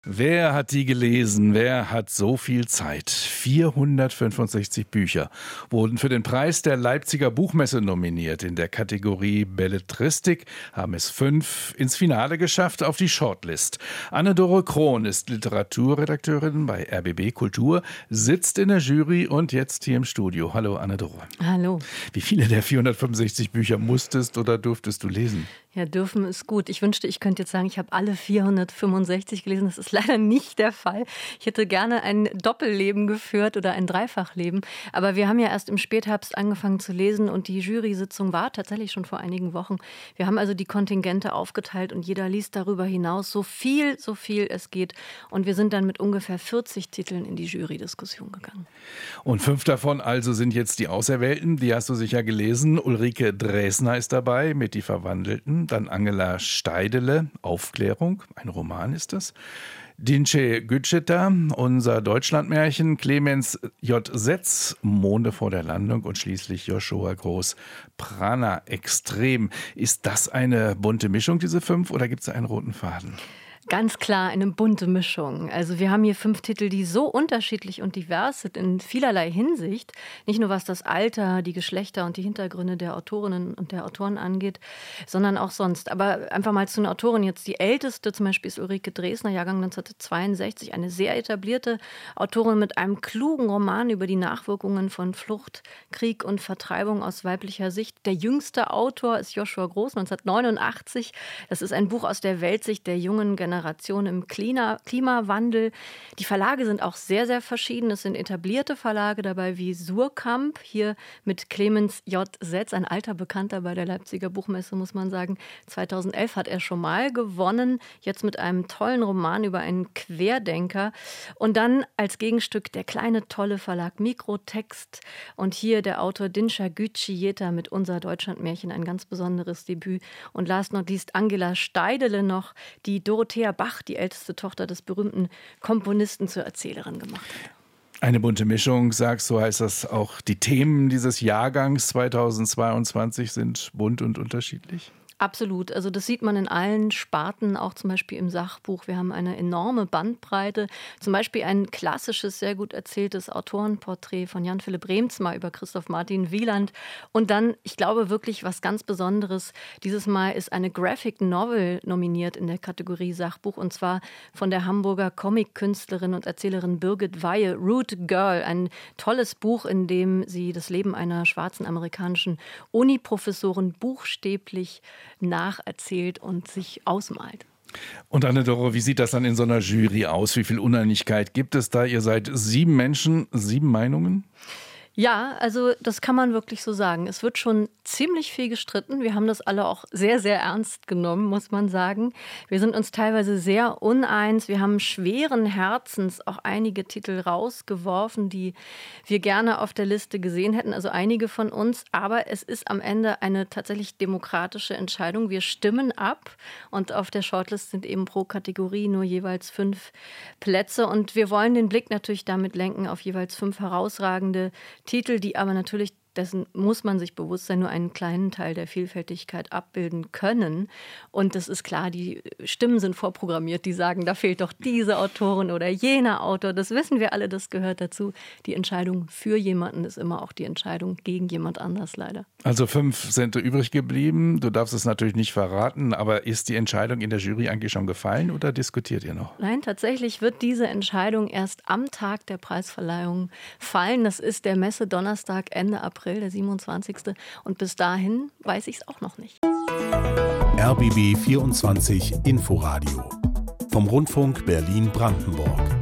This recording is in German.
Wer hat die gelesen? Wer hat so viel Zeit? 465 Bücher wurden für den Preis der Leipziger Buchmesse nominiert. In der Kategorie Belletristik haben es 5 ins Finale geschafft auf die Shortlist. Anne-Dore Krohn ist Literaturredakteurin bei RBB Kultur, sitzt in der Jury und jetzt hier im Studio. Hallo Anne-Dore. Hallo. Wie viele der 465 Bücher musstest oder durftest du lesen? Ja, dürfen ist gut. Ich wünschte, ich könnte jetzt sagen, ich habe alle 465 gelesen. Das ist leider nicht der Fall. Ich hätte gerne ein Doppelleben geführt oder ein Dreifachleben. Aber wir haben ja erst im Spätherbst angefangen zu lesen und die Jury-Sitzung war tatsächlich schon vor einigen Wochen. Wir haben also die Kontingente aufgeteilt und jeder liest darüber hinaus so viel es geht. Und wir sind dann mit ungefähr 40 Titeln in die Jury-Diskussion gegangen. Und 5 davon also sind jetzt die Auserwählten. Die hast du sicher gelesen. Ulrike Dresner ist dabei mit Die Verwandelten. Dann Angela Steidele, Aufklärung, ein Roman ist das. Dinçe Güceta, unser Deutschlandmärchen, Clemens J. Setz, Monde vor der Landung und schließlich Joshua Groß, Prana Extrem. Ist das eine bunte Mischung, diese 5, oder gibt es einen roten Faden? Ganz klar eine bunte Mischung. Also wir haben hier 5 Titel, die so unterschiedlich und divers sind in vielerlei Hinsicht. Nicht nur was das Alter, die Geschlechter und die Hintergründe der Autorinnen und der Autoren angeht, sondern auch sonst. Aber einfach mal zu den Autoren jetzt. Die älteste zum Beispiel ist Ulrike Dresner, Jahrgang 1962. Eine sehr etablierte Autorin mit einem klugen Roman über die Nachwirkungen von Flucht, Krieg und Vertreibung aus weiblicher Sicht. Der jüngste Autor ist Joshua Groß, 1989. Das ist ein Buch aus der Weltsicht der jungen Generation im Klimawandel. Die Verlage sind auch sehr, sehr verschieden. Es sind etablierte Verlage dabei wie Suhrkamp, hier mit Clemens J. Setz, ein alter Bekannter bei der Leipziger Buchmesse, muss man sagen. 2011 hat er schon mal gewonnen, jetzt mit einem tollen Roman über einen Querdenker. Und dann als Gegenstück der kleine, tolle Verlag Mikrotext. Und hier der Autor Dinçe Güceta mit Unser Deutschlandmärchen, ein ganz besonderes Debüt. Und last not least Angela Steidele noch, die Dorothea Bach, die älteste Tochter des berühmten Komponisten, zur Erzählerin gemacht hat. Eine bunte Mischung, sagst du, heißt das auch, die Themen dieses Jahrgangs 2022 sind bunt und unterschiedlich? Absolut. Also das sieht man in allen Sparten, auch zum Beispiel im Sachbuch. Wir haben eine enorme Bandbreite. Zum Beispiel ein klassisches, sehr gut erzähltes Autorenporträt von Jan-Philipp Reemtsma über Christoph Martin Wieland. Und dann, ich glaube wirklich, was ganz Besonderes. Dieses Mal ist eine Graphic Novel nominiert in der Kategorie Sachbuch. Und zwar von der Hamburger Comic-Künstlerin und Erzählerin Birgit Weihe, Root Girl. Ein tolles Buch, in dem sie das Leben einer schwarzen amerikanischen Uni-Professorin buchstäblich nacherzählt und sich ausmalt. Und Anne-Dore, wie sieht das dann in so einer Jury aus? Wie viel Uneinigkeit gibt es da? Ihr seid 7 Menschen, 7 Meinungen? Ja, also das kann man wirklich so sagen. Es wird schon ziemlich viel gestritten. Wir haben das alle auch sehr, sehr ernst genommen, muss man sagen. Wir sind uns teilweise sehr uneins. Wir haben schweren Herzens auch einige Titel rausgeworfen, die wir gerne auf der Liste gesehen hätten, also einige von uns. Aber es ist am Ende eine tatsächlich demokratische Entscheidung. Wir stimmen ab und auf der Shortlist sind eben pro Kategorie nur jeweils 5 Plätze. Und wir wollen den Blick natürlich damit lenken auf jeweils 5 herausragende Titel, die aber natürlich, dessen muss man sich bewusst sein, nur einen kleinen Teil der Vielfältigkeit abbilden können. Und das ist klar, die Stimmen sind vorprogrammiert, die sagen, da fehlt doch diese Autorin oder jener Autor. Das wissen wir alle, das gehört dazu. Die Entscheidung für jemanden ist immer auch die Entscheidung gegen jemand anders, leider. Also 5 sind übrig geblieben. Du darfst es natürlich nicht verraten, aber ist die Entscheidung in der Jury eigentlich schon gefallen oder diskutiert ihr noch? Nein, tatsächlich wird diese Entscheidung erst am Tag der Preisverleihung fallen. Das ist der Messe-Donnerstag, Ende April, der 27. Und bis dahin weiß ich es auch noch nicht. RBB 24 Inforadio vom Rundfunk Berlin-Brandenburg.